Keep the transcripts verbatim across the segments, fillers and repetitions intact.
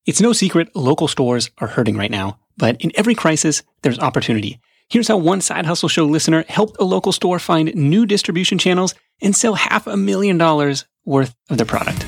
It's no secret local stores are hurting right now, but in every crisis, there's opportunity. Here's how one Side Hustle Show listener helped a local store find new distribution channels and sell half a million dollars worth of their product.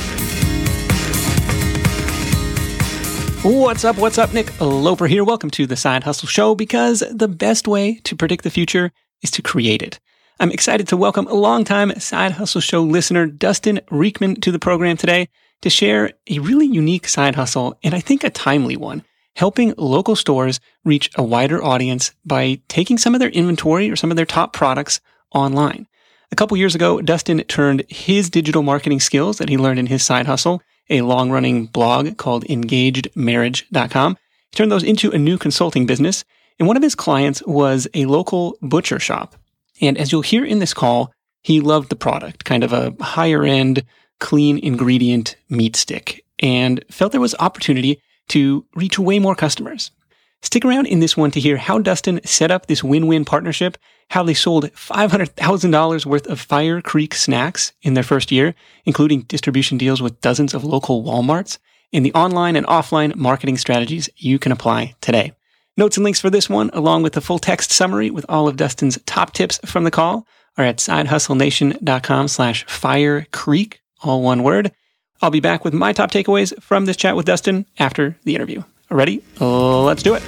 What's up? What's up? Nick Loper here. Welcome to the Side Hustle Show, because the best way to predict the future is to create it. I'm excited to welcome a longtime Side Hustle Show listener, Dustin Riechman, to the program today to share a really unique side hustle, and I think a timely one, helping local stores reach a wider audience by taking some of their inventory or some of their top products online. A couple years ago, Dustin turned his digital marketing skills that he learned in his side hustle, a long-running blog called engaged marriage dot com, he turned those into a new consulting business, and one of his clients was a local butcher shop. And as you'll hear in this call, he loved the product, kind of a higher-end, clean ingredient meat stick, and felt there was opportunity to reach way more customers. Stick around in this one to hear how Dustin set up this win-win partnership, how they sold five hundred thousand dollars worth of Fire Creek snacks in their first year, including distribution deals with dozens of local Walmarts, and the online and offline marketing strategies you can apply today. Notes and links for this one, along with the full text summary with all of Dustin's top tips from the call, are at sidehustlenation.com slash Fire Creek, all one word. I'll be back with my top takeaways from this chat with Dustin after the interview. Ready? Let's do it.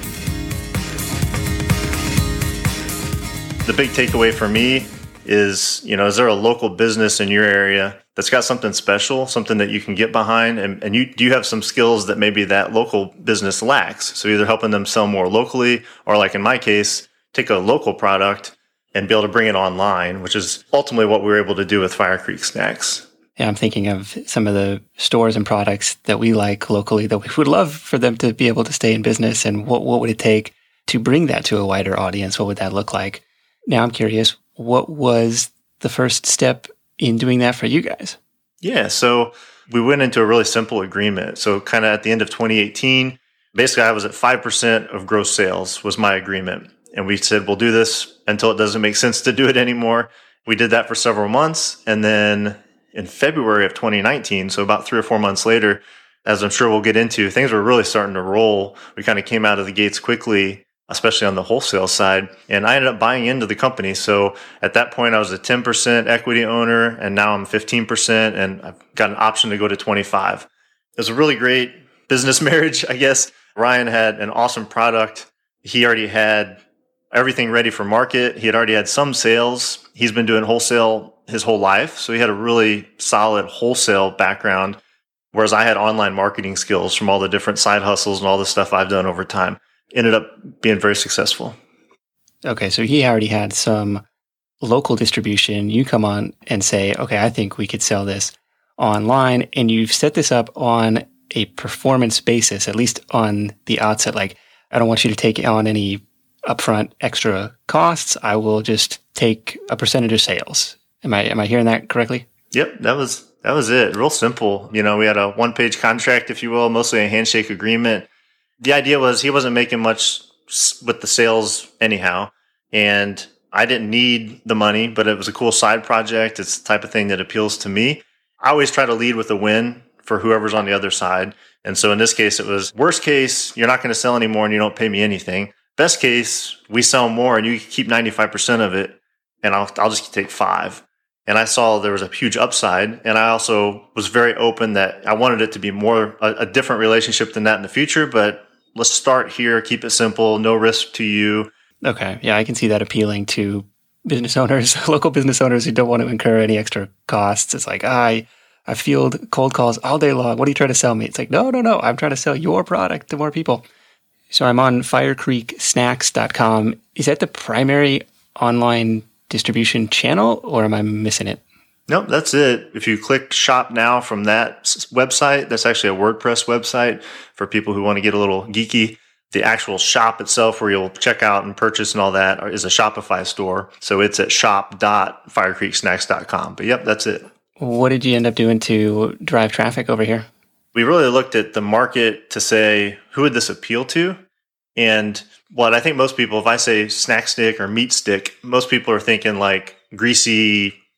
The big takeaway for me is, you know, is there a local business in your area that's got something special, something that you can get behind, and, and you do you have some skills that maybe that local business lacks? So either helping them sell more locally, or like in my case, take a local product and be able to bring it online, which is ultimately what we were able to do with Fire Creek Snacks. Yeah, I'm thinking of some of the stores and products that we like locally that we would love for them to be able to stay in business. And what, what would it take to bring that to a wider audience? What would that look like? Now I'm curious, what was the first step in doing that for you guys? Yeah, so we went into a really simple agreement. So kind of at the end of twenty eighteen, basically I was at five percent of gross sales was my agreement. And we said, we'll do this until it doesn't make sense to do it anymore. We did that for several months. And then in February of twenty nineteen, so about three or four months later, as I'm sure we'll get into, things were really starting to roll. We kind of came out of the gates quickly, especially on the wholesale side. And I ended up buying into the company. So at that point, I was a ten percent equity owner, and now I'm fifteen percent, and I've got an option to go to twenty-five. It was a really great business marriage, I guess. Ryan had an awesome product. He already had everything ready for market. He had already had some sales. He's been doing wholesale his whole life. So he had a really solid wholesale background, whereas I had online marketing skills from all the different side hustles and all the stuff I've done over time. Ended up being very successful. Okay, so he already had some local distribution. You come on and say, okay, I think we could sell this online. And you've set this up on a performance basis, at least on the outset. Like, I don't want you to take on any upfront extra costs. I will just take a percentage of sales. Am I am I hearing that correctly? Yep, that was that was it. Real simple. You know, we had a one-page contract, if you will, mostly a handshake agreement. The idea was he wasn't making much with the sales anyhow, and I didn't need the money, but it was a cool side project. It's the type of thing that appeals to me. I always try to lead with a win for whoever's on the other side. And so in this case, it was worst case, you're not going to sell anymore and you don't pay me anything. Best case, we sell more and you keep ninety-five percent of it, and I'll I'll just take five. And I saw there was a huge upside. And I also was very open that I wanted it to be more a, a different relationship than that in the future. But let's start here, keep it simple, no risk to you. Okay. Yeah, I can see that appealing to business owners, local business owners who don't want to incur any extra costs. It's like, I, I field cold calls all day long. What are you trying to sell me? It's like, no, no, no. I'm trying to sell your product to more people. So I'm on fire creek snacks dot com. Is that the primary online distribution channel, or am I missing it? Nope, that's it. If you click shop now from that website, that's actually a WordPress website for people who want to get a little geeky. The actual shop itself, where you'll check out and purchase and all that, is a Shopify store. So it's at shop dot fire creek snacks dot com. But yep, that's it. What did you end up doing to drive traffic over here? We really looked at the market to say, who would this appeal to? And what I think most people, if I say snack stick or meat stick, most people are thinking like greasy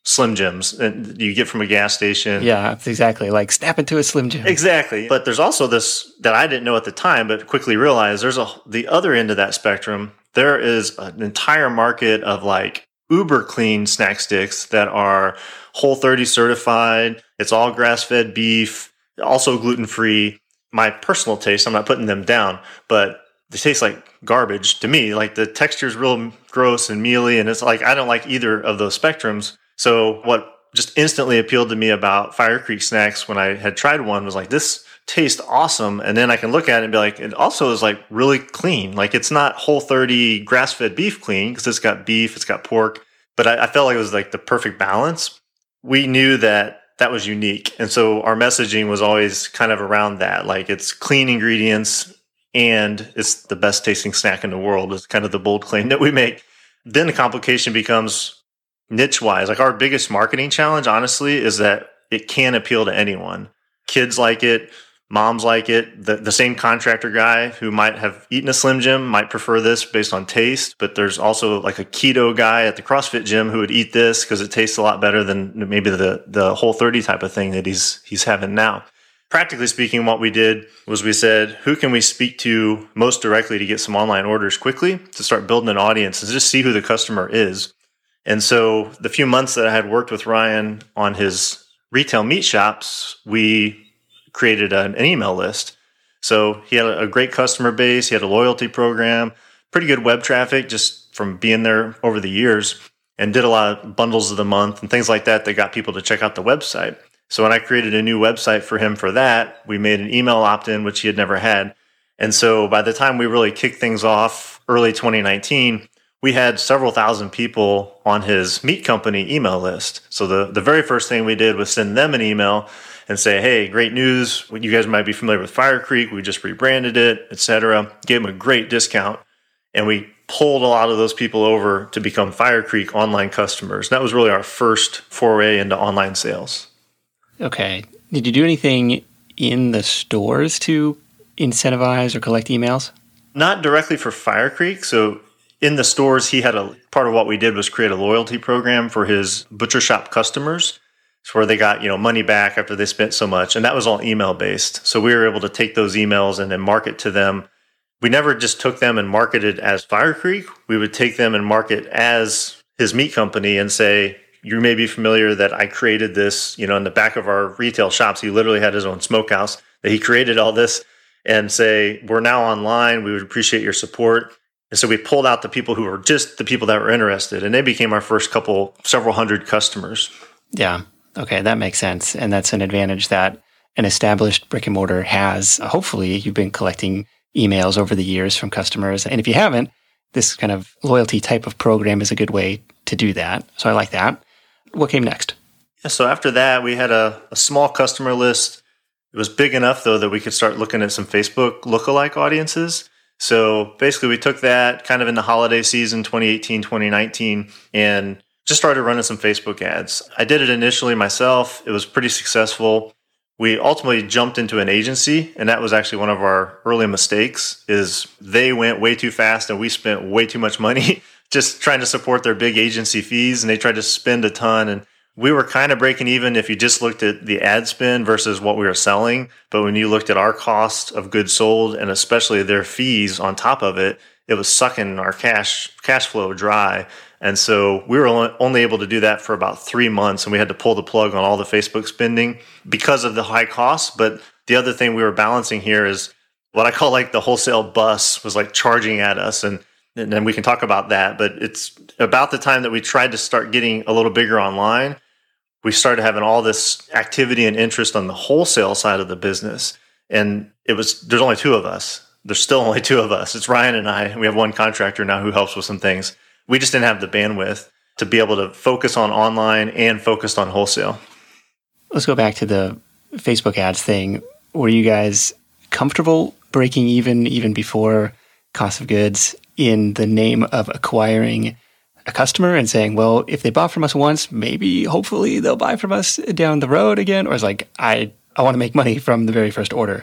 Slim Jims that you get from a gas station. Yeah, exactly. Like snap into a Slim Jim. Exactly. But there's also this that I didn't know at the time, but quickly realized there's a the other end of that spectrum. There is an entire market of like uber clean snack sticks that are Whole thirty certified. It's all grass-fed beef, also gluten-free. My personal taste, I'm not putting them down, but they taste like garbage to me. Like the texture is real gross and mealy, and it's like I don't like either of those spectrums. So what just instantly appealed to me about Fire Creek snacks when I had tried one was like, this tastes awesome. And then I can look at it and be like, it also is like really clean. Like it's not Whole thirty grass-fed beef clean because it's got beef, it's got pork, but I, I felt like it was like the perfect balance. We knew that that was unique. And so our messaging was always kind of around that. Like it's clean ingredients and it's the best tasting snack in the world is kind of the bold claim that we make. Then the complication becomes niche wise. Like our biggest marketing challenge, honestly, is that it can appeal to anyone. Kids like it, moms like it. The, the same contractor guy who might have eaten a Slim Jim might prefer this based on taste, but there's also like a keto guy at the CrossFit gym who would eat this because it tastes a lot better than maybe the the Whole thirty type of thing that he's he's having now. Practically speaking, what we did was we said, who can we speak to most directly to get some online orders quickly to start building an audience and just see who the customer is. And so the few months that I had worked with Ryan on his retail meat shops, we created an, an email list. So he had a great customer base. He had a loyalty program, pretty good web traffic just from being there over the years, and did a lot of bundles of the month and things like that that got people to check out the website. So when I created a new website for him for that, we made an email opt-in, which he had never had. And so by the time we really kicked things off early twenty nineteen, we had several thousand people on his meat company email list. So the, the very first thing we did was send them an email and say, hey, great news. You guys might be familiar with Fire Creek. We just rebranded it, et cetera. Gave them a great discount. And we pulled a lot of those people over to become Fire Creek online customers. That was really our first foray into online sales. Okay. Did you do anything in the stores to incentivize or collect emails? Not directly for Fire Creek. So in the stores, he had a part of what we did was create a loyalty program for his butcher shop customers. It's where they got, you know, money back after they spent so much. And that was all email based. So we were able to take those emails and then market to them. We never just took them and marketed as Fire Creek. We would take them and market as his meat company and say, you may be familiar that I created this, you know, in the back of our retail shops. He literally had his own smokehouse that he created all this and say, we're now online. We would appreciate your support. And so we pulled out the people who were just the people that were interested, and they became our first couple, several hundred customers. Yeah. Okay. That makes sense. And that's an advantage that an established brick and mortar has. Hopefully you've been collecting emails over the years from customers. And if you haven't, this kind of loyalty type of program is a good way to do that. So I like that. What came next? Yeah, so after that, we had a, a small customer list. It was big enough, though, that we could start looking at some Facebook lookalike audiences. So basically, we took that kind of in the holiday season, twenty eighteen, twenty nineteen, and just started running some Facebook ads. I did it initially myself. It was pretty successful. We ultimately jumped into an agency, and that was actually one of our early mistakes, is they went way too fast and we spent way too much money just trying to support their big agency fees, and they tried to spend a ton. And we were kind of breaking even if you just looked at the ad spend versus what we were selling. But when you looked at our cost of goods sold and especially their fees on top of it, it was sucking our cash cash flow dry. And so we were only able to do that for about three months, and we had to pull the plug on all the Facebook spending because of the high costs. But the other thing we were balancing here is what I call like the wholesale bus was like charging at us. And and then we can talk about that. But it's about the time that we tried to start getting a little bigger online, we started having all this activity and interest on the wholesale side of the business. And it was, there's only two of us. There's still only two of us. It's Ryan and I. We have one contractor now who helps with some things. We just didn't have the bandwidth to be able to focus on online and focused on wholesale. Let's go back to the Facebook ads thing. Were you guys comfortable breaking even, even before cost of goods, in the name of acquiring a customer and saying, well, if they bought from us once, maybe hopefully they'll buy from us down the road again? Or it's like, I, I want to make money from the very first order?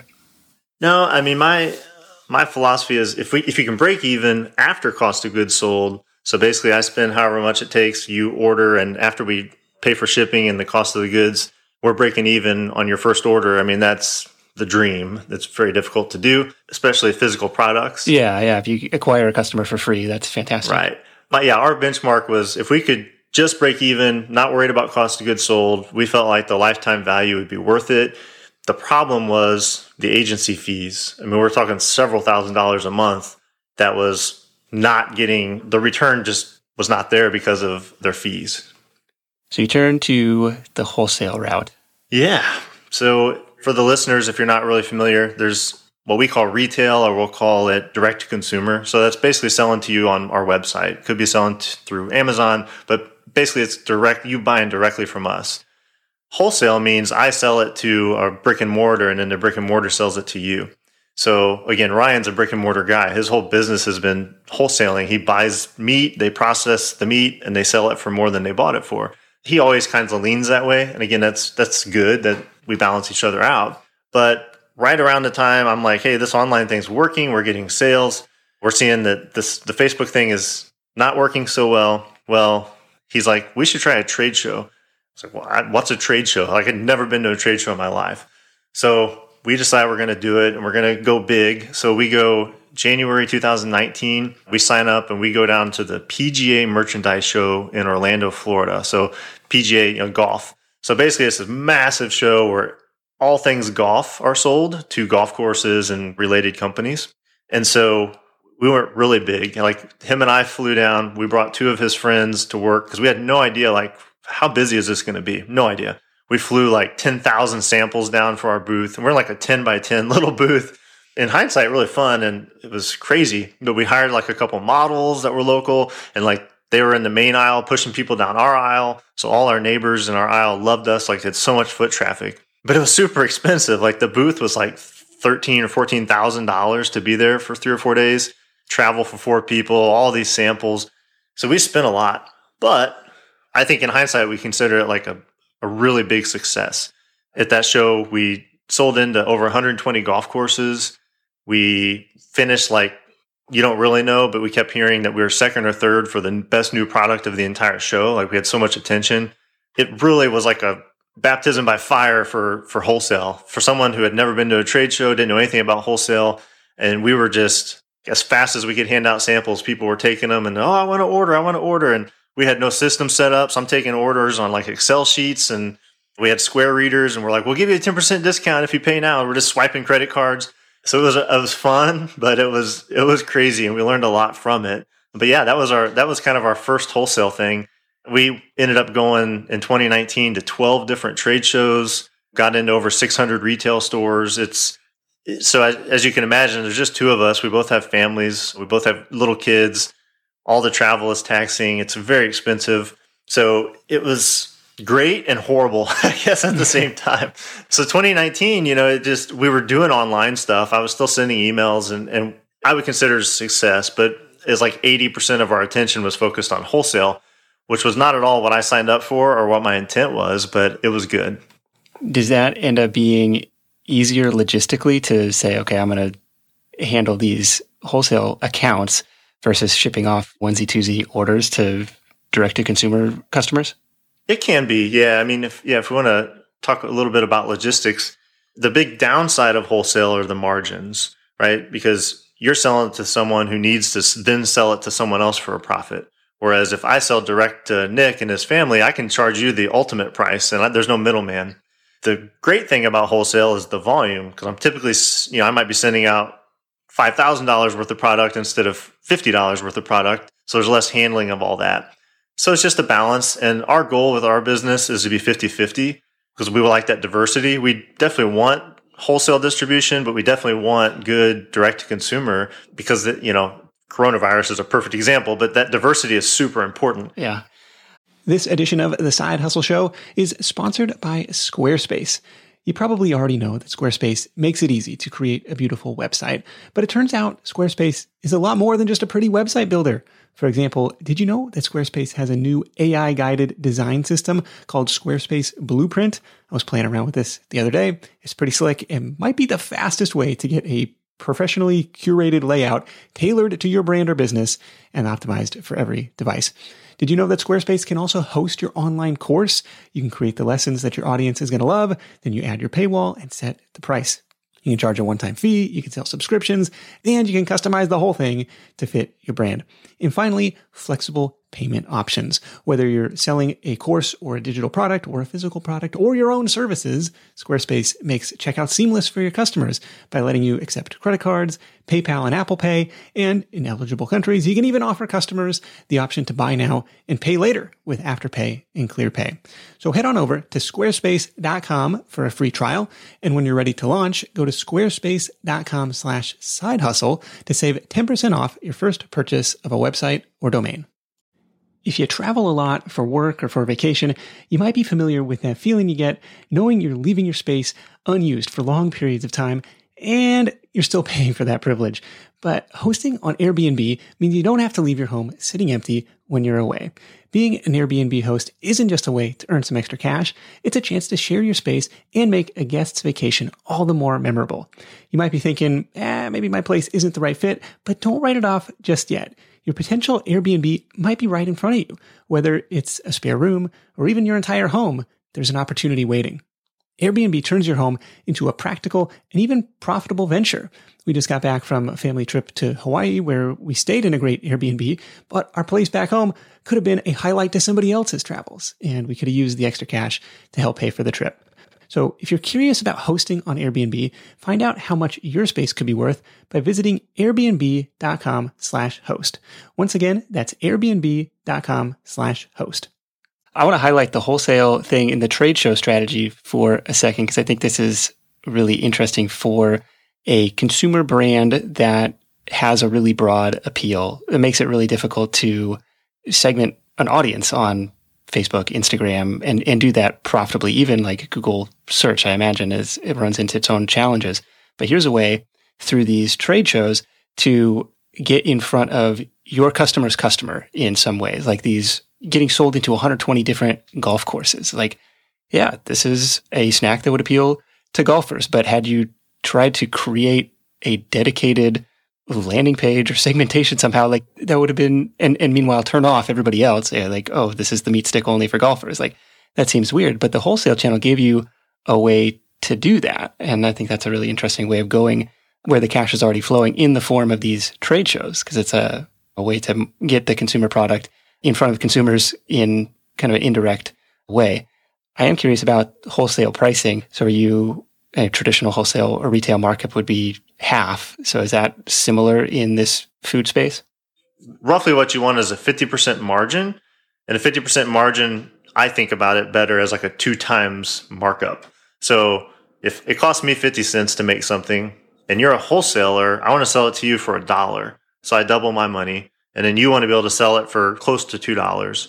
No, I mean, my my philosophy is if we if you can break even after cost of goods sold, so basically I spend however much it takes, you order, and after we pay for shipping and the cost of the goods, we're breaking even on your first order. I mean, that's the dream. That's very difficult to do, especially physical products. Yeah, yeah. If you acquire a customer for free, that's fantastic. Right. But yeah, our benchmark was if we could just break even, not worried about cost of goods sold, we felt like the lifetime value would be worth it. The problem was the agency fees. I mean, we're talking several thousand dollars a month that was not getting, the return just was not there because of their fees. So you turn to the wholesale route. Yeah. So for the listeners, if you're not really familiar, there's what we call retail, or we'll call it direct to consumer. So that's basically selling to you on our website. Could be selling t- through Amazon, but basically it's direct, you buying directly from us. Wholesale means I sell it to a brick and mortar, and then the brick and mortar sells it to you. So again, Ryan's a brick and mortar guy. His whole business has been wholesaling. He buys meat, they process the meat, and they sell it for more than they bought it for. He always kind of leans that way. And again, that's that's good that we balance each other out. But right around the time I'm like, hey, this online thing's working. We're getting sales. We're seeing that this the Facebook thing is not working so well. Well, he's like, we should try a trade show. It's like, well, I, what's a trade show? Like, I'd never been to a trade show in my life. So we decide we're going to do it and we're going to go big. So we go January two thousand nineteen. We sign up and we go down to the P G A Merchandise Show in Orlando, Florida. So P G A, you know, golf. So basically, it's a massive show where all things golf are sold to golf courses and related companies. And so we weren't really big. Like, him and I flew down. We brought two of his friends to work because we had no idea, like, how busy is this going to be? No idea. We flew like ten thousand samples down for our booth. And we're like a ten by ten little booth. In hindsight, really fun. And it was crazy. But we hired like a couple models that were local. And like they were in the main aisle pushing people down our aisle. So all our neighbors in our aisle loved us. Like, it's so much foot traffic. But it was super expensive. Like, the booth was like thirteen or fourteen thousand dollars to be there for three or four days. Travel for four people, all these samples. So we spent a lot. But I think in hindsight, we consider it like a, a really big success. At that show, we sold into over one hundred twenty golf courses. We finished like, you don't really know, but we kept hearing that we were second or third for the best new product of the entire show. Like, we had so much attention. It really was like a baptism by fire for, for wholesale. For someone who had never been to a trade show, didn't know anything about wholesale. And we were just, as fast as we could hand out samples, people were taking them and, oh, I want to order, I want to order. And we had no system set up. So I'm taking orders on like Excel sheets, and we had Square readers, and we're like, we'll give you a ten percent discount if you pay now. And we're just swiping credit cards. So it was, it was fun, but it was, it was crazy, and we learned a lot from it. But yeah, that was our, that was kind of our first wholesale thing. We ended up going in twenty nineteen to twelve different trade shows, got into over six hundred retail stores. It's, so as, as you can imagine, there's just two of us. We both have families. We both have little kids. All the travel is taxing. It's very expensive. So it was great and horrible, I guess, at the same time. So twenty nineteen, you know, it just, we were doing online stuff. I was still sending emails, and, and I would consider it a success, but it's like eighty percent of our attention was focused on wholesale, which was not at all what I signed up for or what my intent was, but it was good. Does that end up being easier logistically to say, okay, I'm going to handle these wholesale accounts versus shipping off onesie twosie orders to direct to consumer customers? It can be, yeah. I mean, if yeah, if we want to talk a little bit about logistics, the big downside of wholesale are the margins, right? Because you're selling it to someone who needs to then sell it to someone else for a profit. Whereas if I sell direct to Nick and his family, I can charge you the ultimate price, and I, there's no middleman. The great thing about wholesale is the volume, because I'm typically, you know, I might be sending out five thousand dollars worth of product instead of fifty dollars worth of product. So there's less handling of all that. So it's just a balance. And our goal with our business is to be fifty-fifty, because we would like that diversity. We definitely want wholesale distribution, but we definitely want good direct to consumer, because, you know, coronavirus is a perfect example, but that diversity is super important. Yeah. This edition of The Side Hustle Show is sponsored by Squarespace. You probably already know that Squarespace makes it easy to create a beautiful website, but it turns out Squarespace is a lot more than just a pretty website builder. For example, did you know that Squarespace has a new A I-guided design system called Squarespace Blueprint? I was playing around with this the other day. It's pretty slick and might be the fastest way to get a professionally curated layout tailored to your brand or business and optimized for every device. Did you know that Squarespace can also host your online course? You can create the lessons that your audience is going to love, then you add your paywall and set the price. You can charge a one-time fee, you can sell subscriptions, and you can customize the whole thing to fit your brand. And finally, flexible payment options. Whether you're selling a course or a digital product or a physical product or your own services, Squarespace makes checkout seamless for your customers by letting you accept credit cards, PayPal and Apple Pay, and in eligible countries, you can even offer customers the option to buy now and pay later with Afterpay and ClearPay. So head on over to squarespace dot com for a free trial. And when you're ready to launch, go to squarespace dot com slash side hustle to save ten percent off your first purchase of a website or domain. If you travel a lot for work or for vacation, you might be familiar with that feeling you get knowing you're leaving your space unused for long periods of time and you're still paying for that privilege. But hosting on Airbnb means you don't have to leave your home sitting empty when you're away. Being an Airbnb host isn't just a way to earn some extra cash, it's a chance to share your space and make a guest's vacation all the more memorable. You might be thinking, eh, maybe my place isn't the right fit, but don't write it off just yet. Your potential Airbnb might be right in front of you. Whether it's a spare room or even your entire home, there's an opportunity waiting. Airbnb turns your home into a practical and even profitable venture. We just got back from a family trip to Hawaii where we stayed in a great Airbnb, but our place back home could have been a highlight to somebody else's travels, and we could have used the extra cash to help pay for the trip. So if you're curious about hosting on Airbnb, find out how much your space could be worth by visiting airbnb dot com slash host. Once again, that's airbnb dot com slash host. I want to highlight the wholesale thing in the trade show strategy for a second, because I think this is really interesting for a consumer brand that has a really broad appeal. It makes it really difficult to segment an audience on Facebook, Instagram, and, and do that profitably. Even like Google search, I imagine, is it runs into its own challenges. But here's a way through these trade shows to get in front of your customer's customer in some ways, like these getting sold into one hundred twenty different golf courses. Like, yeah, this is a snack that would appeal to golfers, but had you tried to create a dedicated landing page or segmentation somehow, like that would have been, and, and meanwhile turn off everybody else. Yeah, like, oh, this is the meat stick only for golfers. Like that seems weird, but the wholesale channel gave you a way to do that. And I think that's a really interesting way of going where the cash is already flowing in the form of these trade shows, because it's a, a way to get the consumer product in front of consumers in kind of an indirect way. I am curious about wholesale pricing. So are you a traditional wholesale or retail markup would be half. So is that similar in this food space? Roughly what you want is a fifty percent margin. And a fifty percent margin, I think about it better as like a two times markup. So if it costs me fifty cents to make something and you're a wholesaler, I want to sell it to you for a dollar. So I double my money. And then you want to be able to sell it for close to two dollars.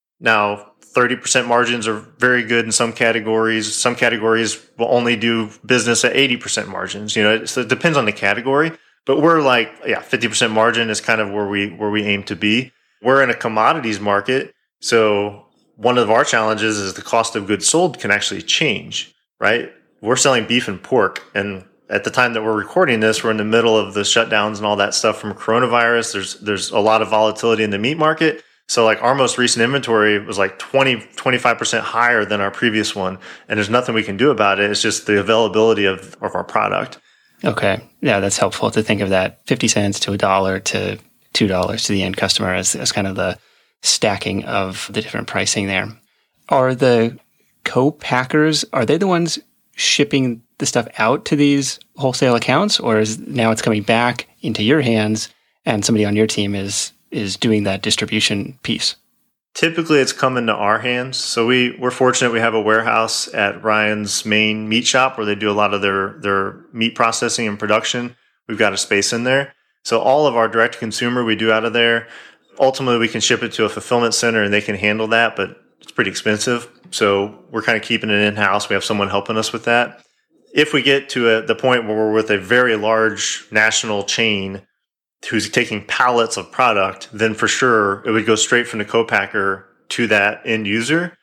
Now, thirty percent margins are very good in some categories. Some categories will only do business at eighty percent margins. You know, so it depends on the category. But we're like, yeah, fifty percent margin is kind of where we where we aim to be. We're in a commodities market. So one of our challenges is the cost of goods sold can actually change, right? We're selling beef and pork. And at the time that we're recording this, we're in the middle of the shutdowns and all that stuff from coronavirus. There's there's a lot of volatility in the meat market. So like our most recent inventory was like twenty, twenty-five percent higher than our previous one. And there's nothing we can do about it. It's just the availability of, of our product. Okay. Yeah, that's helpful to think of that fifty cents to a dollar to two dollars to the end customer as, as kind of the stacking of the different pricing there. Are the co-packers, are they the ones shipping the stuff out to these wholesale accounts, or is now it's coming back into your hands and somebody on your team is is doing that distribution piece? Typically, it's coming to our hands. So we, we're fortunate we have a warehouse at Ryan's main meat shop where they do a lot of their, their meat processing and production. We've got a space in there. So all of our direct consumer we do out of there. Ultimately, we can ship it to a fulfillment center and they can handle that, but it's pretty expensive. So we're kind of keeping it in-house. We have someone helping us with that. If we get to a, the point where we're with a very large national chain who's taking pallets of product, then for sure it would go straight from the co-packer to that end user.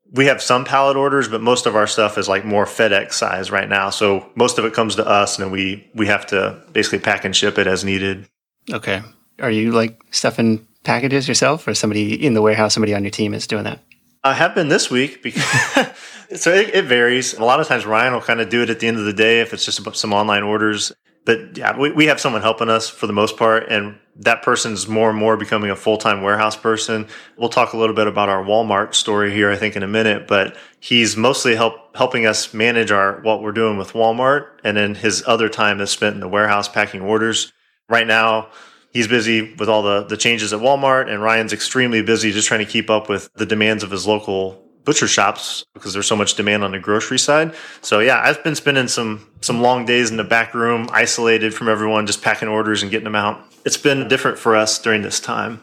we have some pallet orders, but most of our stuff is like more FedEx size right now. So most of it comes to us, and then we we have to basically pack and ship it as needed. Okay. Are you like stuffing packages yourself, or somebody in the warehouse, somebody on your team is doing that? I have been this week because so it, it varies. A lot of times Ryan will kind of do it at the end of the day if it's just about some online orders. But yeah, we, we have someone helping us for the most part, and that person's more and more becoming a full-time warehouse person. We'll talk a little bit about our Walmart story here, I think, in a minute, but he's mostly help helping us manage our what we're doing with Walmart, and then his other time is spent in the warehouse packing orders. Right now, he's busy with all the, the changes at Walmart, and Ryan's extremely busy just trying to keep up with the demands of his local butcher shops because there's so much demand on the grocery side. So yeah, I've been spending some some long days in the back room, isolated from everyone, just packing orders and getting them out. It's been different for us during this time.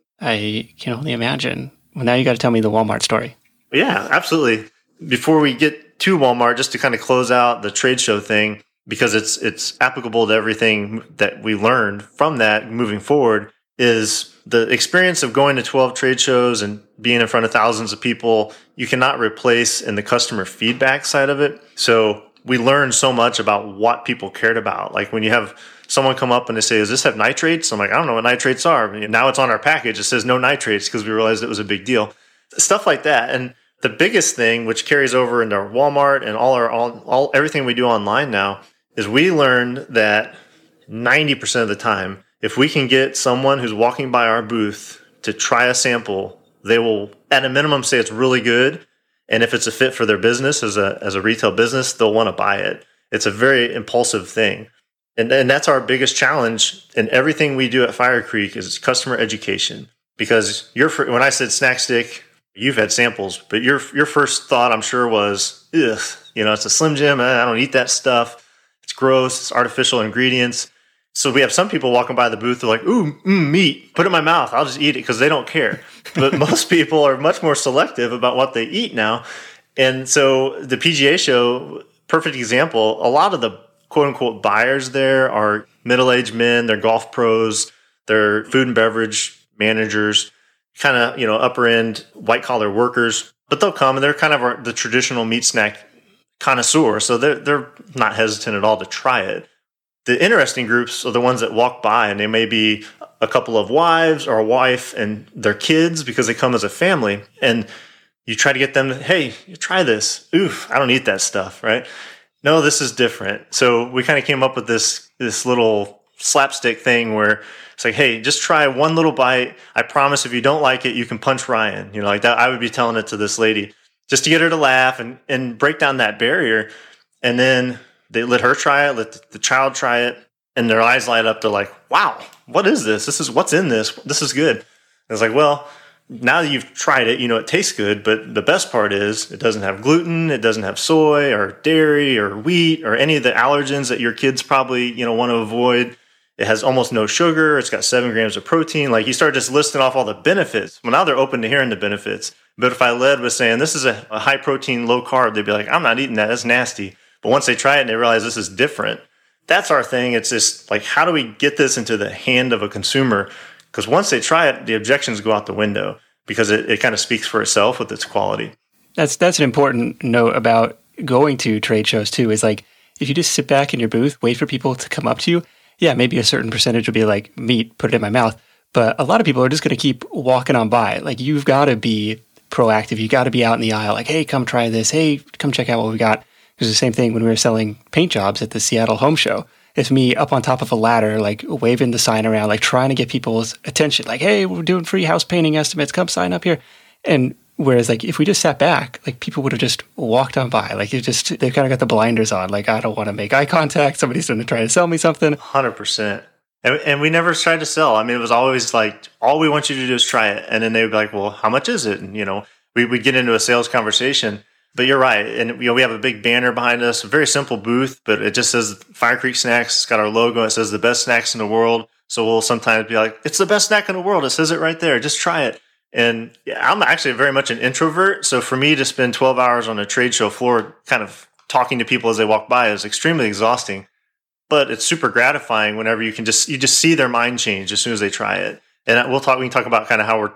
I can only imagine. Well, now you got to tell me the Walmart story. Yeah, absolutely. Before we get to Walmart, just to kind of close out the trade show thing, because it's it's applicable to everything that we learned from that moving forward, is the experience of going to twelve trade shows and being in front of thousands of people, you cannot replace in the customer feedback side of it. So we learned so much about what people cared about. Like when you have someone come up and they say, does this have nitrates? I'm like, I don't know what nitrates are. Now it's on our package. It says no nitrates because we realized it was a big deal. Stuff like that. And the biggest thing, which carries over into Walmart and all our all, all everything we do online now, is we learned that ninety percent of the time, if we can get someone who's walking by our booth to try a sample, they will, at a minimum, say it's really good. And if it's a fit for their business as a as a retail business, they'll want to buy it. It's a very impulsive thing. And, and that's our biggest challenge in everything we do at Fire Creek is customer education. Because your when I said snack stick, you've had samples, but your your first thought, I'm sure, was, ugh, you know, it's a Slim Jim. I don't eat that stuff. It's gross. It's artificial ingredients. So we have some people walking by the booth, they're like, ooh, mm, meat, put it in my mouth. I'll just eat it because they don't care. But most people are much more selective about what they eat now. And so the P G A show, perfect example, a lot of the quote unquote buyers there are middle-aged men, they're golf pros, they're food and beverage managers, kind of, you know, upper end white collar workers, but they'll come and they're kind of our, the traditional meat snack connoisseur. So they're, they're not hesitant at all to try it. The interesting groups are the ones that walk by and they may be a couple of wives or a wife and their kids because they come as a family, and you try to get them to, hey, you try this. Oof, I don't eat that stuff, right? No, this is different. So we kind of came up with this this little slapstick thing where it's like, hey, just try one little bite. I promise if you don't like it, you can punch Ryan. You know, like that. I would be telling it to this lady just to get her to laugh and, and break down that barrier. And then they let her try it, let the child try it, and their eyes light up. They're like, wow, what is this? This is what's in this. This is good. And it's like, well, now that you've tried it, you know it tastes good, but the best part is it doesn't have gluten, it doesn't have soy or dairy or wheat or any of the allergens that your kids probably, you know, want to avoid. It has almost no sugar. It's got seven grams of protein. Like you start just listing off all the benefits. Well, now they're open to hearing the benefits. But if I led with saying this is a, a high protein, low carb, they'd be like, I'm not eating that. That's nasty. But once they try it and they realize this is different, that's our thing. It's just like, how do we get this into the hand of a consumer? Because once they try it, the objections go out the window because it, it kind of speaks for itself with its quality. That's that's an important note about going to trade shows too, is like, if you just sit back in your booth, wait for people to come up to you, yeah, maybe a certain percentage will be like, meat, put it in my mouth. But a lot of people are just going to keep walking on by. Like, you've got to be proactive. You got to be out in the aisle. Like, hey, come try this. Hey, come check out what we got. It was the same thing when we were selling paint jobs at the Seattle Home Show. It's me up on top of a ladder, like waving the sign around, like trying to get people's attention. Like, hey, we're doing free house painting estimates. Come sign up here. And whereas, like, if we just sat back, like, people would have just walked on by. Like, you just, they've kind of got the blinders on. Like, I don't want to make eye contact. Somebody's going to try to sell me something. one hundred percent. And, and we never tried to sell. I mean, it was always like, all we want you to do is try it. And then they would be like, well, how much is it? And, you know, we would get into a sales conversation. But you're right. And, you know, we have a big banner behind us, a very simple booth, but it just says Fire Creek Snacks. It's got our logo. It says the best snacks in the world. So we'll sometimes be like, it's the best snack in the world. It says it right there. Just try it. And yeah, I'm actually very much an introvert. So for me to spend twelve hours on a trade show floor kind of talking to people as they walk by is extremely exhausting. But it's super gratifying whenever you can just, you just see their mind change as soon as they try it. And we'll talk, we can talk about kind of how we're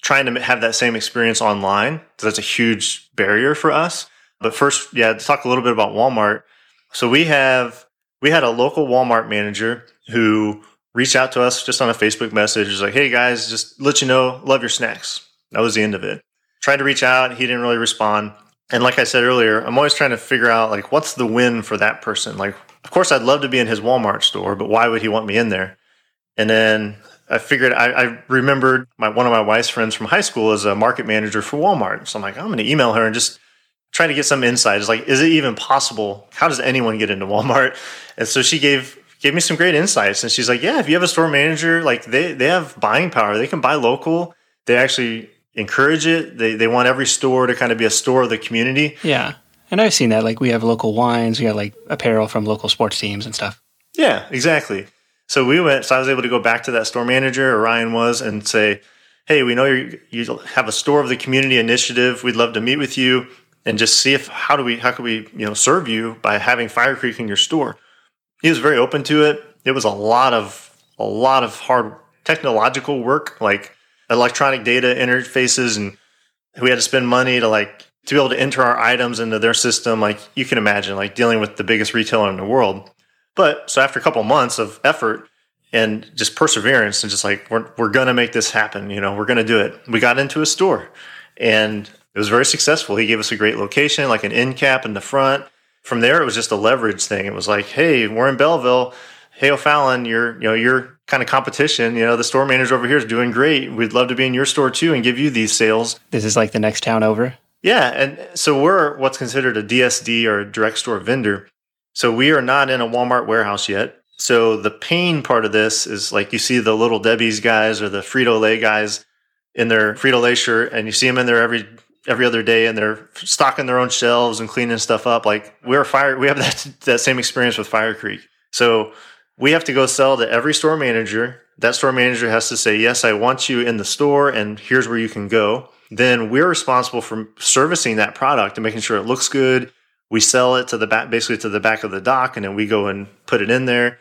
trying to have that same experience online, because that's a huge barrier for us. But first, yeah, to talk a little bit about Walmart. So we have, we had a local Walmart manager who reached out to us just on a Facebook message. He's like, hey guys, just let you know, love your snacks. That was the end of it. Tried to reach out. He didn't really respond. And like I said earlier, I'm always trying to figure out, like, what's the win for that person? Like, of course, I'd love to be in his Walmart store, but why would he want me in there? And then I figured, I, I remembered my, one of my wife's friends from high school is a market manager for Walmart. So I'm like, I'm going to email her and just try to get some insight. It's like, is it even possible? How does anyone get into Walmart? And so she gave gave me some great insights. And she's like, yeah, if you have a store manager, like they, they have buying power. They can buy local. They actually encourage it. They they want every store to kind of be a store of the community. Yeah. And I've seen that. Like we have local wines, we got like apparel from local sports teams and stuff. Yeah, exactly. So we went, so I was able to go back to that store manager, or Ryan was, and say, hey, we know you you have a store of the community initiative. We'd love to meet with you and just see if, how do we, how can we, you know, serve you by having Fire Creek in your store? He was very open to it. It was a lot of, a lot of hard technological work, like electronic data interfaces, and we had to spend money to like, to be able to enter our items into their system. Like you can imagine, like dealing with the biggest retailer in the world. But so after a couple of months of effort and just perseverance and just like, we're, we're going to make this happen. You know, we're going to do it. We got into a store and it was very successful. He gave us a great location, like an end cap in the front. From there, it was just a leverage thing. It was like, hey, we're in Belleville. Hey, O'Fallon, you're, you know, you're kind of competition. You know, the store manager over here is doing great. We'd love to be in your store too and give you these sales. This is like the next town over. Yeah. And so we're what's considered a D S D, or a direct store vendor. So we are not in a Walmart warehouse yet. So the pain part of this is like you see the Little Debbie's guys or the Frito-Lay guys in their Frito-Lay shirt, and you see them in there every every other day, and they're stocking their own shelves and cleaning stuff up. Like we're fire, we have that that same experience with Fire Creek. So we have to go sell to every store manager. That store manager has to say, yes, I want you in the store, and here's where you can go. Then we're responsible for servicing that product and making sure it looks good. We sell it to the back, basically to the back of the dock, and then we go and put it in there.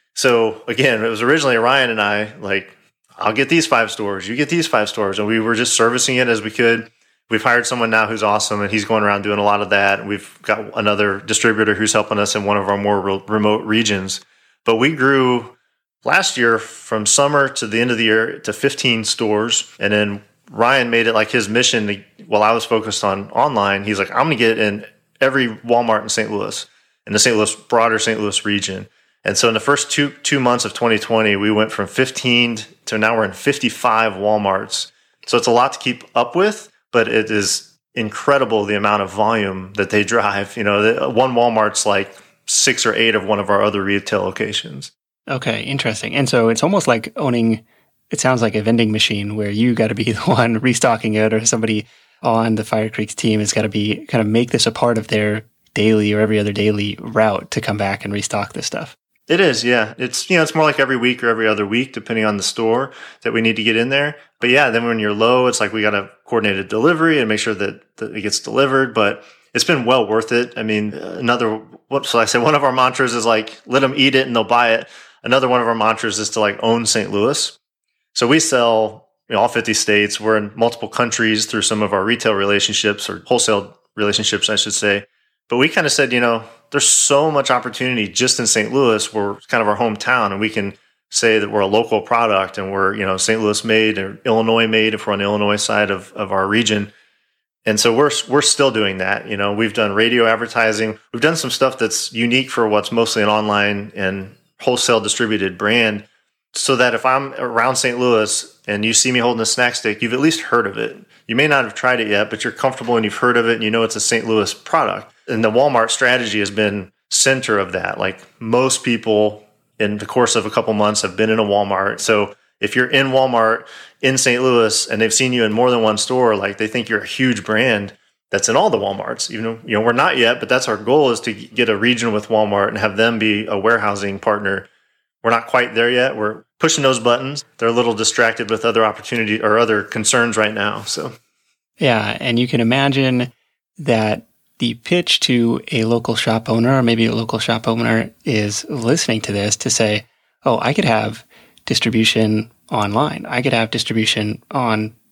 So again, it was originally Ryan and I, like, I'll get these five stores, you get these five stores. And we were just servicing it as we could. We've hired someone now who's awesome, and he's going around doing a lot of that. We've got another distributor who's helping us in one of our more re- remote regions. But we grew last year from summer to the end of the year to fifteen stores. And then Ryan made it like his mission to, while I was focused on online, he's like, I'm going to get in every Walmart in Saint Louis, in the Saint Louis, broader Saint Louis region. And so in the first two two months of twenty twenty, we went from fifteen to now we're in fifty-five Walmarts. So it's a lot to keep up with, but it is incredible the amount of volume that they drive. You know, one Walmart's like six or eight of one of our other retail locations. Okay, interesting. And so it's almost like owning, it sounds like a vending machine where you got to be the one restocking it, or somebody on the Fire Creek's team has got to be kind of make this a part of their daily or every other daily route to come back and restock this stuff. It is, yeah. It's, you know, it's more like every week or every other week, depending on the store that we need to get in there. But yeah, then when you're low, it's like we got to coordinate a delivery and make sure that, that it gets delivered. But it's been well worth it. I mean, another, what so I say, one of our mantras is like, let them eat it and they'll buy it. Another one of our mantras is to like own Saint Louis. So we sell, you know, all fifty states. We're in multiple countries through some of our retail relationships, or wholesale relationships, I should say. But we kind of said, you know, there's so much opportunity just in Saint Louis. We're kind of our hometown, and we can say that we're a local product and we're, you know, Saint Louis made or Illinois made if we're on the Illinois side of, of our region. And so we're we're still doing that. You know, we've done radio advertising. We've done some stuff that's unique for what's mostly an online and wholesale distributed brand, so that if I'm around Saint Louis and you see me holding a snack stick, you've at least heard of it. You may not have tried it yet, but you're comfortable and you've heard of it and you know it's a Saint Louis product. And the Walmart strategy has been center of that. Like most people in the course of a couple months have been in a Walmart. So if you're in Walmart in Saint Louis and they've seen you in more than one store, like they think you're a huge brand that's in all the Walmarts. Even though, you know, we're not yet, but that's our goal, is to get a region with Walmart and have them be a warehousing partner. We're not quite there yet. We're pushing those buttons. They're a little distracted with other opportunity or other concerns right now. So, yeah. And you can imagine that the pitch to a local shop owner, or maybe a local shop owner is listening to this to say, oh, I could have distribution online. I could have distribution on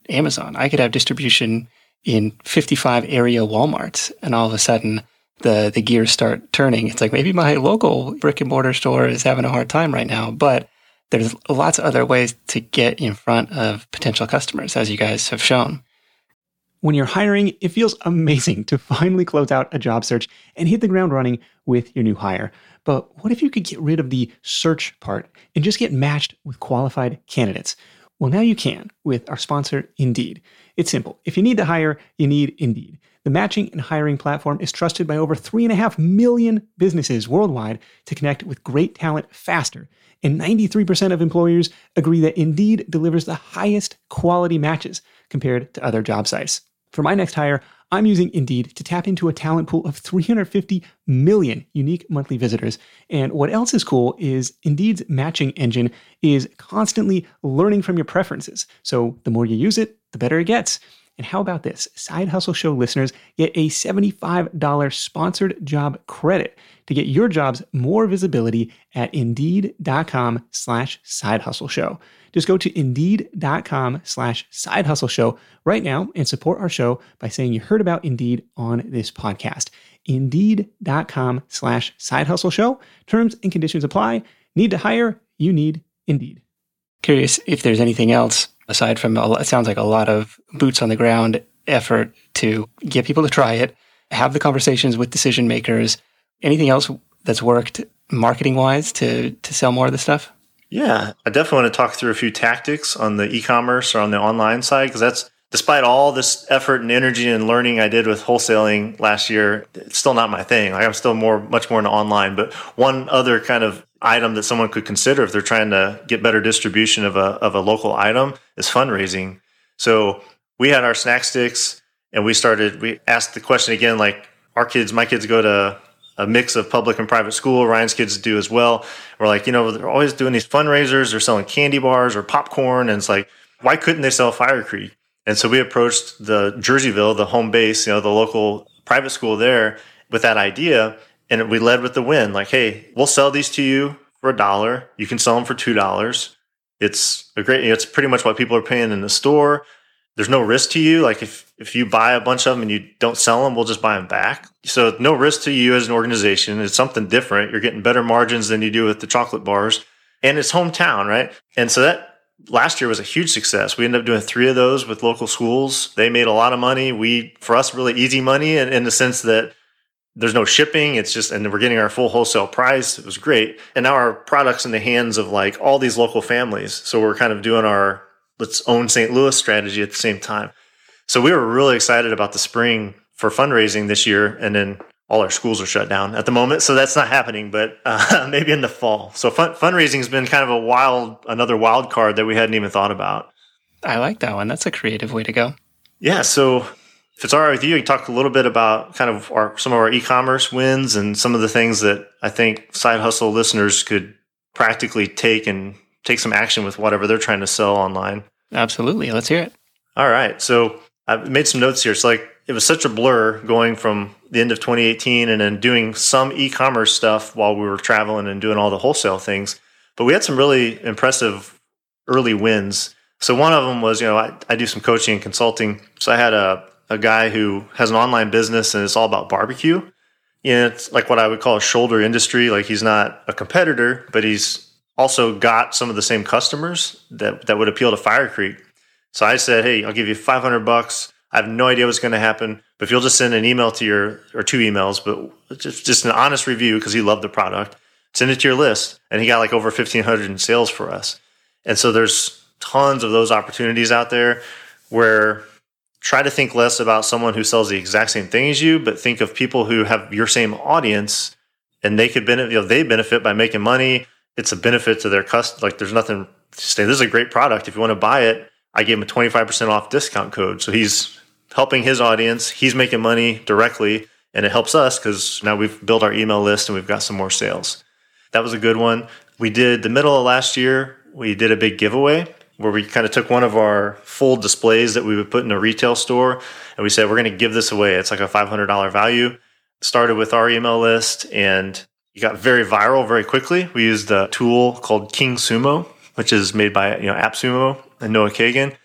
Amazon. I could have distribution in fifty-five area Walmarts, and all of a sudden the, the gears start turning. It's like maybe my local brick and mortar store is having a hard time right now, but there's lots of other ways to get in front of potential customers, as you guys have shown. When you're hiring, it feels amazing to finally close out a job search and hit the ground running with your new hire. But what if you could get rid of the search part and just get matched with qualified candidates? Well, now you can with our sponsor, Indeed. It's simple. If you need to hire, you need Indeed. The matching and hiring platform is trusted by over three and a half million businesses worldwide to connect with great talent faster. And ninety-three percent of employers agree that Indeed delivers the highest quality matches compared to other job sites. For my next hire, I'm using Indeed to tap into a talent pool of three hundred fifty million unique monthly visitors. And what else is cool is Indeed's matching engine is constantly learning from your preferences. So the more you use it, the better it gets. And how about this? Side Hustle Show listeners get a seventy-five dollars sponsored job credit to get your jobs more visibility at Indeed.com slash Side Hustle Show. Just go to Indeed.com slash Side Hustle Show right now and support our show by saying you heard about Indeed on this podcast. Indeed.com slash Side Hustle Show. Terms and conditions apply. Need to hire? You need Indeed. Curious if there's anything else aside from, it sounds like a lot of boots on the ground effort to get people to try it, have the conversations with decision makers. Anything else that's worked marketing wise to, to sell more of the stuff? Yeah, I definitely want to talk through a few tactics on the e-commerce or on the online side, because that's, despite all this effort and energy and learning I did with wholesaling last year, it's still not my thing. Like I'm still more, much more into online. But one other kind of item that someone could consider if they're trying to get better distribution of a of a local item is fundraising. So we had our snack sticks, and we started. We asked the question again, like our kids, my kids go to a mix of public and private school. Ryan's kids do as well. We're like, you know, they're always doing these fundraisers. They're selling candy bars or popcorn. And it's like, why couldn't they sell Fire Creek? And so we approached the Jerseyville, the home base, you know, the local private school there with that idea. And we led with the win. Like, hey, we'll sell these to you for a dollar. You can sell them for two dollars. It's a great, it's pretty much what people are paying in the store. There's no risk to you. Like if, if you buy a bunch of them and you don't sell them, we'll just buy them back. So no risk to you as an organization. It's something different. You're getting better margins than you do with the chocolate bars. And it's hometown, right? And so that last year was a huge success. We ended up doing three of those with local schools. They made a lot of money. We, for us, really easy money in, in the sense that there's no shipping. It's just, and we're getting our full wholesale price. It was great. And now our product's in the hands of like all these local families. So we're kind of doing our let's own Saint Louis strategy at the same time. So we were really excited about the spring for fundraising this year. And then all our schools are shut down at the moment. So that's not happening, but uh, maybe in the fall. So fun- fundraising has been kind of a wild, another wild card that we hadn't even thought about. I like that one. That's a creative way to go. Yeah. So if it's all right with you, you talk a little bit about kind of our, some of our e-commerce wins and some of the things that I think Side Hustle listeners could practically take and take some action with whatever they're trying to sell online. Absolutely. Let's hear it. All right. So I've made some notes here. It's like it was such a blur going from the end of twenty eighteen and then doing some e-commerce stuff while we were traveling and doing all the wholesale things. But we had some really impressive early wins. So one of them was, you know, I, I do some coaching and consulting. So I had a, a guy who has an online business and it's all about barbecue. You know, it's like what I would call a shoulder industry. Like he's not a competitor, but he's also got some of the same customers that, that would appeal to Fire Creek. So I said, hey, I'll give you five hundred bucks. I have no idea what's going to happen, but if you'll just send an email to your, or two emails, but just, just an honest review because he loved the product, send it to your list. And he got like over fifteen hundred in sales for us. And so there's tons of those opportunities out there where try to think less about someone who sells the exact same thing as you, but think of people who have your same audience and they could benefit, you know, they benefit by making money. It's a benefit to their customer. Like there's nothing to say, this is a great product. If you want to buy it, I gave him a twenty-five percent off discount code. So he's helping his audience. He's making money directly and it helps us because now we've built our email list and we've got some more sales. That was a good one. We did the middle of last year, we did a big giveaway where we kind of took one of our full displays that we would put in a retail store and we said, we're going to give this away. It's like a five hundred dollars value. Started with our email list and it got very viral very quickly. We used a tool called King Sumo, which is made by, you know, AppSumo and Noah Kagan.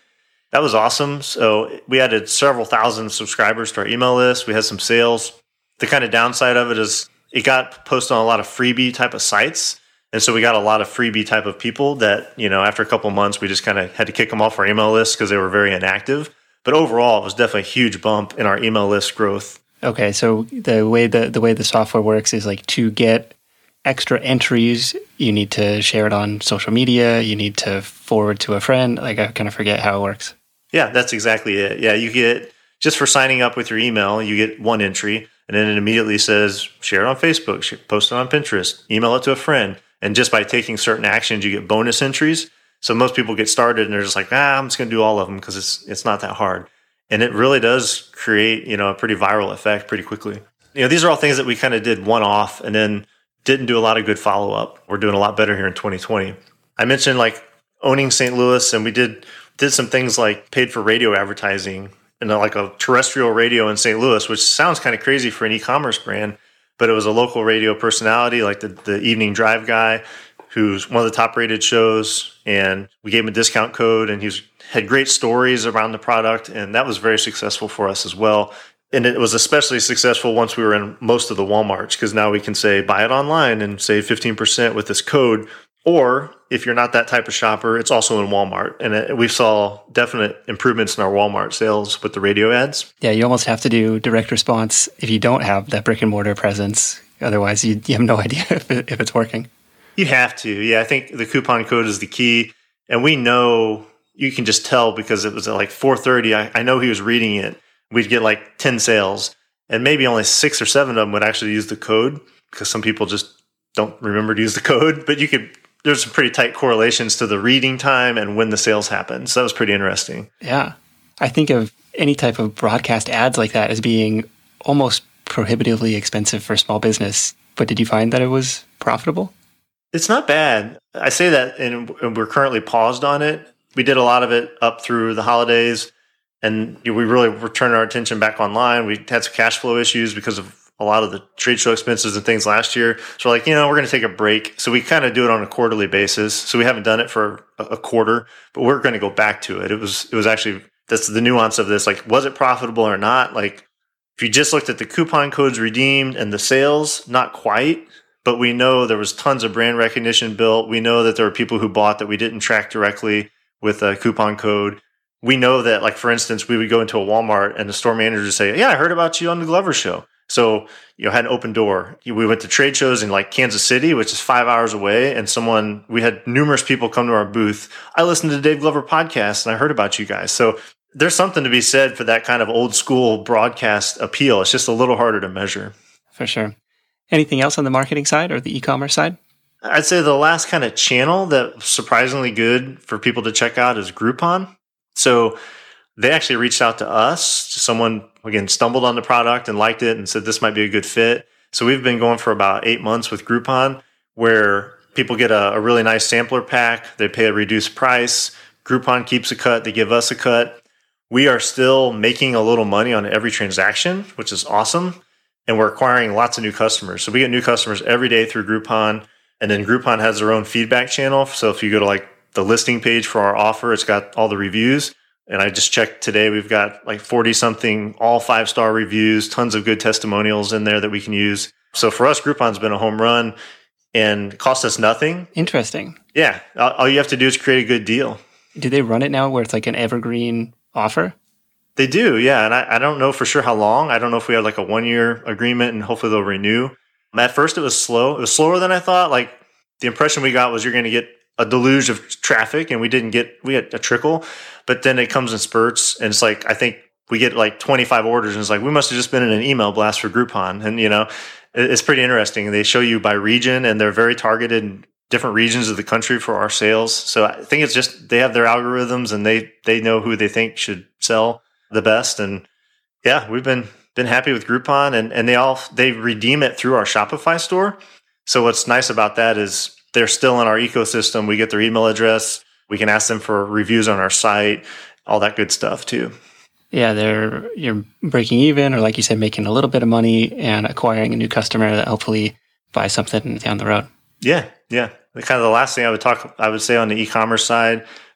that was awesome. So we added several thousand subscribers to our email list. We had some sales. The kind of downside of it is it got posted on a lot of freebie type of sites. And so we got a lot of freebie type of people that, you know, after a couple of months, we just kind of had to kick them off our email list because they were very inactive. But overall, it was definitely a huge bump in our email list growth. Okay, so the way the, the way the software works is like to get extra entries, you need to share it on social media, you need to forward to a friend. Like, I kind of forget how it works. Yeah, that's exactly it. Yeah, you get, just for signing up with your email, you get one entry, and then it immediately says, share it on Facebook, post it on Pinterest, email it to a friend. And just by taking certain actions, you get bonus entries. So most people get started and they're just like, ah, I'm just going to do all of them because it's it's not that hard. And it really does create, you know, a pretty viral effect pretty quickly. You know, these are all things that we kind of did one off and then didn't do a lot of good follow up. We're doing a lot better here in twenty twenty. I mentioned like owning Saint Louis, and we did did some things like paid for radio advertising and like a terrestrial radio in Saint Louis, which sounds kind of crazy for an e-commerce brand, but it was a local radio personality like the, the Evening Drive guy, who's one of the top rated shows, and we gave him a discount code, and he was, had great stories around the product, and that was very successful for us as well. And it was especially successful once we were in most of the Walmarts, because now we can say buy it online and save fifteen percent with this code. Or if you're not that type of shopper, it's also in Walmart. And it, we saw definite improvements in our Walmart sales with the radio ads. Yeah, you almost have to do direct response if you don't have that brick and mortar presence. Otherwise, you, you have no idea if, it, if it's working. You have to. Yeah, I think the coupon code is the key. And we know, you can just tell because it was at like four thirty. I, I know he was reading it. We'd get like ten sales, and maybe only six or seven of them would actually use the code because some people just don't remember to use the code. But you could, there's some pretty tight correlations to the reading time and when the sales happen. So that was pretty interesting. Yeah. I think of any type of broadcast ads like that as being almost prohibitively expensive for small business. But did you find that it was profitable? It's not bad. I say that, and we're currently paused on it. We did a lot of it up through the holidays, and we really returned our attention back online. We had some cash flow issues because of a lot of the trade show expenses and things last year. So we're like, you know, we're going to take a break. So we kind of do it on a quarterly basis. So we haven't done it for a quarter, but we're going to go back to it. It was, it was actually, that's the nuance of this. Like, was it profitable or not? Like, if you just looked at the coupon codes redeemed and the sales, not quite. But we know there was tons of brand recognition built. We know that there were people who bought that we didn't track directly with a coupon code. We know that, like, for instance, we would go into a Walmart and the store manager would say, yeah, I heard about you on the Glover Show. So, you know, had an open door. We went to trade shows in like Kansas City, which is five hours away. And someone, we had numerous people come to our booth. I listened to the Dave Glover podcast and I heard about you guys. So there's something to be said for that kind of old school broadcast appeal. It's just a little harder to measure. For sure. Anything else on the marketing side or the e-commerce side? I'd say the last kind of channel that's surprisingly good for people to check out is Groupon. So they actually reached out to us. Someone, again, stumbled on the product and liked it and said this might be a good fit. So we've been going for about eight months with Groupon, where people get a, a really nice sampler pack. They pay a reduced price. Groupon keeps a cut. They give us a cut. We are still making a little money on every transaction, which is awesome. And we're acquiring lots of new customers. So we get new customers every day through Groupon. And then Groupon has their own feedback channel. So if you go to like the listing page for our offer, it's got all the reviews. And I just checked today, we've got like forty something, all five star reviews, tons of good testimonials in there that we can use. So for us, Groupon's been a home run and cost us nothing. Interesting. Yeah. All you have to do is create a good deal. Do they run it now where it's like an evergreen offer? They do, yeah. And I, I don't know for sure how long. I don't know if we have like a one-year agreement and hopefully they'll renew. At first, it was slow. It was slower than I thought. Like, the impression we got was you're going to get a deluge of traffic, and we didn't get, we had a trickle. But then it comes in spurts, and it's like, I think we get like twenty-five orders, and it's like, we must have just been in an email blast for Groupon. And, you know, it's pretty interesting. They show you by region, and they're very targeted in different regions of the country for our sales. So I think it's just, they have their algorithms, and they they know who they think should sell the best. And yeah, we've been been happy with Groupon, and, and they all they redeem it through our Shopify store. So what's nice about that is they're still in our ecosystem. We get their email address. We can ask them for reviews on our site, all that good stuff too. Yeah, they're you're breaking even, or like you said, making a little bit of money and acquiring a new customer that hopefully buys something down the road. Yeah, yeah. The kind of the last thing I would talk, I would say on the e-commerce side,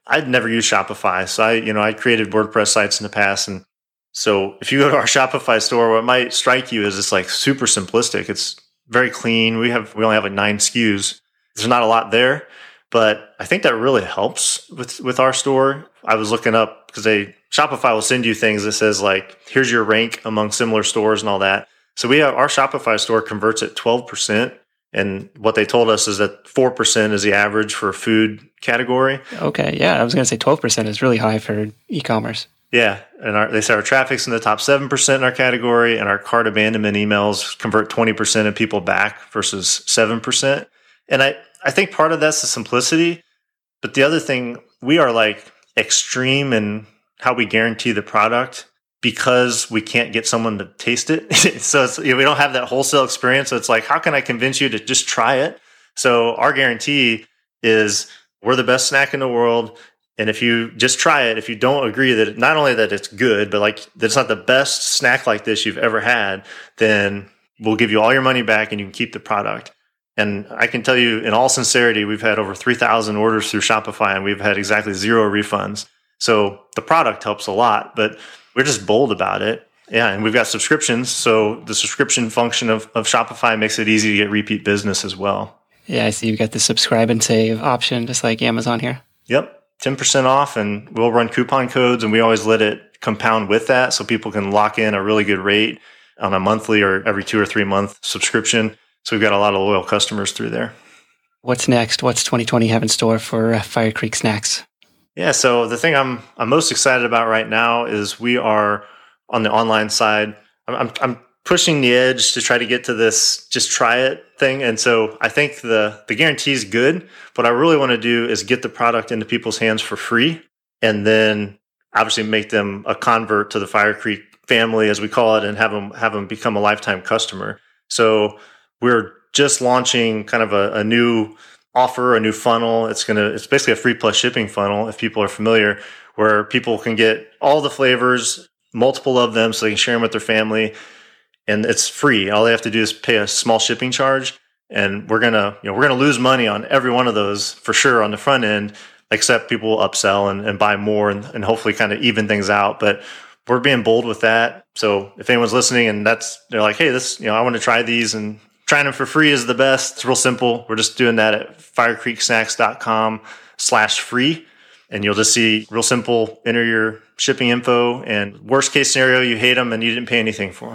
I'd never used Shopify. So I, you know, I created WordPress sites in the past. And so if you go to our Shopify store, what might strike you is it's like super simplistic. It's very clean. We have, we only have like nine S K Us. There's not a lot there, but I think that really helps with, with our store. I was looking up because they, Shopify will send you things that says like, here's your rank among similar stores and all that. So we have our Shopify store converts at twelve percent. And what they told us is that four percent is the average for food category. Okay. Yeah. I was going to say twelve percent is really high for e-commerce. Yeah. And our, they say our traffic's in the top seven percent in our category, and our cart abandonment emails convert twenty percent of people back versus seven percent. And I, I think part of that's the simplicity. But the other thing, we are like extreme in how we guarantee the product because we can't get someone to taste it. So it's, you know, we don't have that wholesale experience. So it's like, how can I convince you to just try it? So our guarantee is we're the best snack in the world. And if you just try it, if you don't agree that it, not only that it's good, but like that it's not the best snack like this you've ever had, then we'll give you all your money back and you can keep the product. And I can tell you in all sincerity, we've had over three thousand orders through Shopify and we've had exactly zero refunds. So the product helps a lot, but we're just bold about it. Yeah, and we've got subscriptions. So the subscription function of, of Shopify makes it easy to get repeat business as well. Yeah, I see you've got the subscribe and save option, just like Amazon here. Yep, ten percent off, and we'll run coupon codes, and we always let it compound with that so people can lock in a really good rate on a monthly or every two or three month subscription. So we've got a lot of loyal customers through there. What's next? What's twenty twenty have in store for uh, Fire Creek Snacks? Yeah, so the thing I'm I'm most excited about right now is we are on the online side. I'm, I'm I'm pushing the edge to try to get to this just try it thing, and so I think the the guarantee is good. What I really want to do is get the product into people's hands for free, and then obviously make them a convert to the Fire Creek family, as we call it, and have them have them become a lifetime customer. So we're just launching kind of a, a new offer, a new funnel. It's gonna it's basically a free plus shipping funnel, if people are familiar, where people can get all the flavors, multiple of them, so they can share them with their family, and it's free. All they have to do is pay a small shipping charge, and we're gonna you know we're gonna lose money on every one of those for sure on the front end, except people will upsell and, and buy more and, and hopefully kind of even things out. But we're being bold with that. So if anyone's listening and that's they're like, hey, this you know I want to try these, and trying them for free is the best. It's real simple. We're just doing that at firecreeksnacks.com slash free. And you'll just see real simple, enter your shipping info, and worst case scenario, you hate them and you didn't pay anything for them.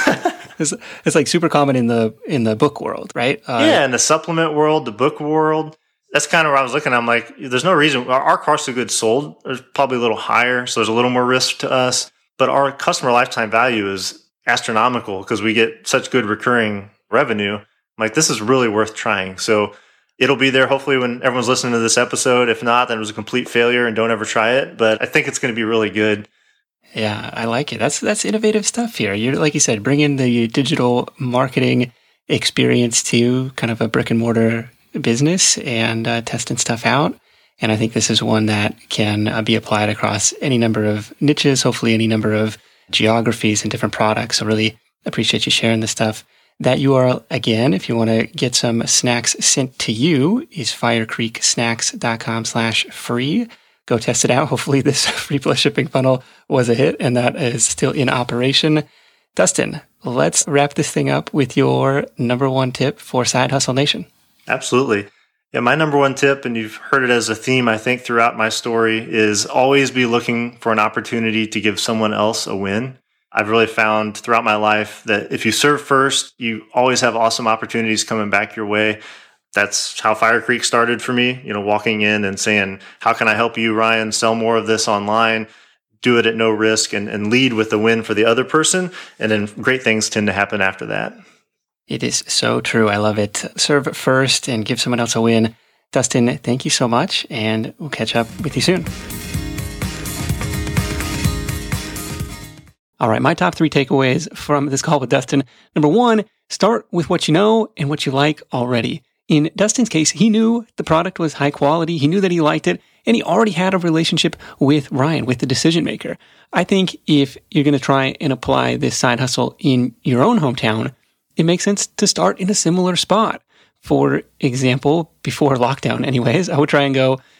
it's, it's like super common in the in the book world, right? Uh, yeah, in the supplement world, the book world. That's kind of where I was looking. I'm like, there's no reason. Our, our cost of goods sold is probably a little higher, so there's a little more risk to us. But our customer lifetime value is astronomical because we get such good recurring revenue. I'm like, this is really worth trying. So it'll be there hopefully when everyone's listening to this episode. If not, then it was a complete failure and don't ever try it. But I think it's going to be really good. Yeah, I like it. That's that's innovative stuff here. You're, like you said, bringing the digital marketing experience to kind of a brick and mortar business and uh, testing stuff out. And I think this is one that can uh, be applied across any number of niches, hopefully any number of geographies and different products. So really appreciate you sharing this stuff. That U R L, again, if you want to get some snacks sent to you, is firecreeksnacks.com slash free. Go test it out. Hopefully this free plus shipping funnel was a hit and that is still in operation. Dustin, let's wrap this thing up with your number one tip for Side Hustle Nation. Absolutely. Yeah, my number one tip, and you've heard it as a theme, I think, throughout my story, is always be looking for an opportunity to give someone else a win. I've really found throughout my life that if you serve first, you always have awesome opportunities coming back your way. That's how Fire Creek started for me, you know, walking in and saying, how can I help you, Ryan, sell more of this online, do it at no risk, and, and lead with the win for the other person. And then great things tend to happen after that. It is so true. I love it. Serve first and give someone else a win. Dustin, thank you so much, and we'll catch up with you soon. All right, my top three takeaways from this call with Dustin. Number one, start with what you know and what you like already. In Dustin's case, he knew the product was high quality. He knew that he liked it, and he already had a relationship with Ryan, with the decision maker. I think if you're going to try and apply this side hustle in your own hometown, it makes sense to start in a similar spot. For example, before lockdown anyways, I would try and go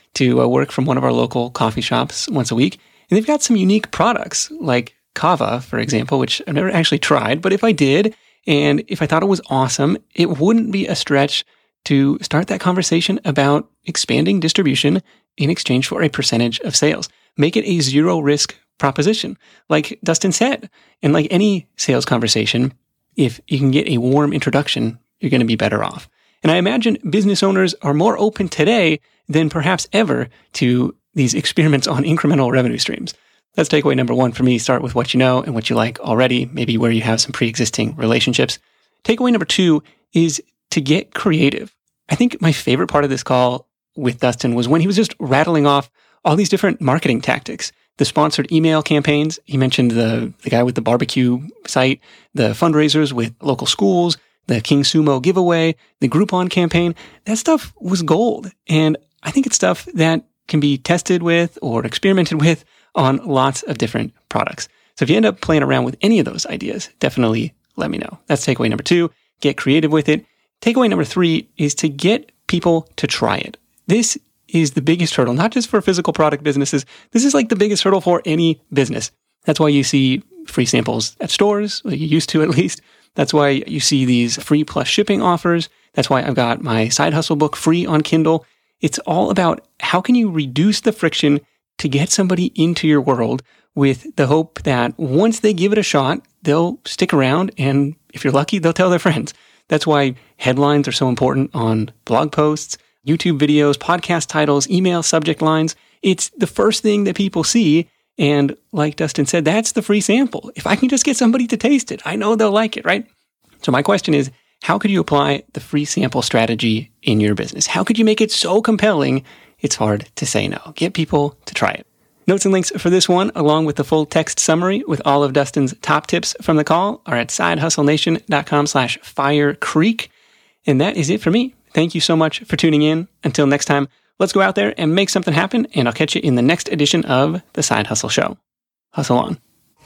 to uh, work from one of our local coffee shops once a week. And they've got some unique products like Kava, for example, which I've never actually tried, but if I did, and if I thought it was awesome, it wouldn't be a stretch to start that conversation about expanding distribution in exchange for a percentage of sales. Make it a zero risk proposition, like Dustin said. And like any sales conversation, if you can get a warm introduction, you're going to be better off. And I imagine business owners are more open today than perhaps ever to these experiments on incremental revenue streams. That's takeaway number one for me. Start with what you know and what you like already, maybe where you have some pre-existing relationships. Takeaway number two is to get creative. I think my favorite part of this call with Dustin was when he was just rattling off all these different marketing tactics. The sponsored email campaigns. He mentioned the, the guy with the barbecue site, the fundraisers with local schools, the King Sumo giveaway, the Groupon campaign. That stuff was gold. And I think it's stuff that can be tested with or experimented with on lots of different products. So if you end up playing around with any of those ideas, definitely let me know. That's takeaway number two. Get creative with it. Takeaway number three is to get people to try it. This is the biggest hurdle, not just for physical product businesses. This is like the biggest hurdle for any business. That's why you see free samples at stores, or you used to at least. That's why you see these free plus shipping offers. That's why I've got my Side Hustle book free on Kindle. It's all about how can you reduce the friction to get somebody into your world with the hope that once they give it a shot, they'll stick around, and if you're lucky, they'll tell their friends. That's why headlines are so important on blog posts, YouTube videos, podcast titles, email subject lines. It's the first thing that people see. And like Dustin said, that's the free sample. If I can just get somebody to taste it, I know they'll like it, right? So my question is, how could you apply the free sample strategy in your business? How could you make it so compelling, it's hard to say no? Get people to try it. Notes and links for this one, along with the full text summary with all of Dustin's top tips from the call, are at sidehustlenation.com slash Fire Creek. And that is it for me. Thank you so much for tuning in. Until next time, let's go out there and make something happen, and I'll catch you in the next edition of The Side Hustle Show. Hustle on.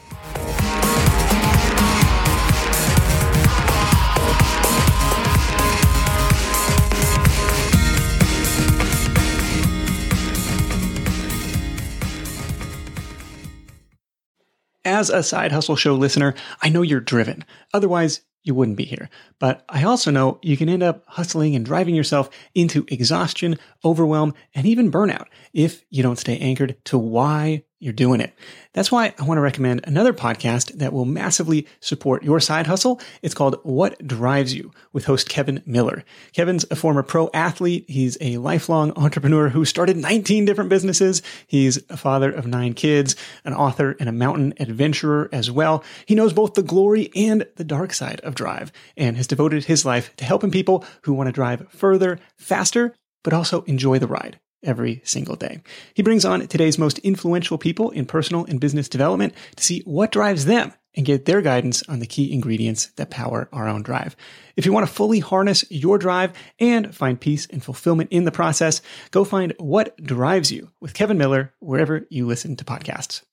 As a Side Hustle Show listener, I know you're driven. Otherwise, you wouldn't be here. But I also know you can end up hustling and driving yourself into exhaustion, overwhelm, and even burnout if you don't stay anchored to why you're doing it. That's why I want to recommend another podcast that will massively support your side hustle. It's called What Drives You with host Kevin Miller. Kevin's a former pro athlete. He's a lifelong entrepreneur who started nineteen different businesses. He's a father of nine kids, an author and a mountain adventurer as well. He knows both the glory and the dark side of drive and has devoted his life to helping people who want to drive further, faster, but also enjoy the ride every single day. He brings on today's most influential people in personal and business development to see what drives them and get their guidance on the key ingredients that power our own drive. If you want to fully harness your drive and find peace and fulfillment in the process, go find What Drives You with Kevin Miller wherever you listen to podcasts.